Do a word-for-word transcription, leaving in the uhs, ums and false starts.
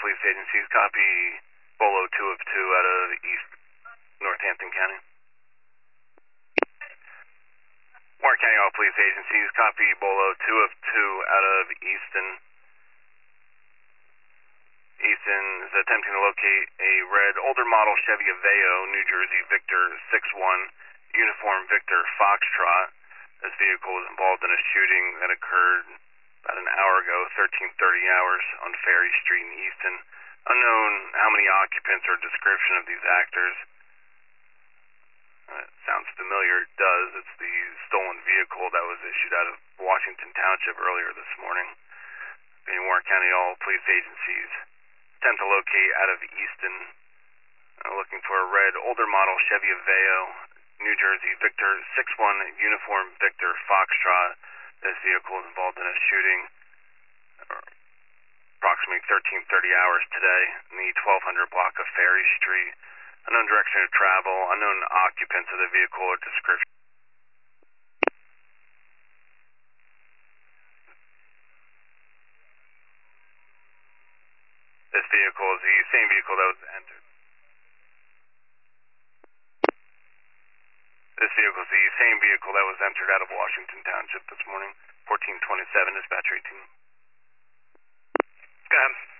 police agencies, copy Bolo two of two out of East Northampton County. Warren County all police agencies, copy Bolo two of two out of Easton. Easton is attempting to locate a red older model Chevy Aveo, New Jersey Victor six one, uniform Victor Foxtrot. This vehicle was involved in a shooting that occurred about an hour ago, thirteen thirty hours on Ferry Street in Easton. Unknown how many occupants or description of these actors. Uh, it sounds familiar. It does. It's the stolen vehicle that was issued out of Washington Township earlier this morning. In Warren County, all police agencies attempt to locate out of Easton, uh, looking for a red older model Chevy Aveo, New Jersey Victor six one, uniform Victor Foxtrot. This vehicle was involved in a shooting uh, approximately thirteen thirty hours today in the twelve hundred block of Ferry Street. Unknown direction of travel, unknown occupants of the vehicle or description. This vehicle is the same vehicle that was entered. This vehicle is the same vehicle that was entered out of Washington Township this morning. fourteen twenty-seven, dispatcher eighteen. Go ahead.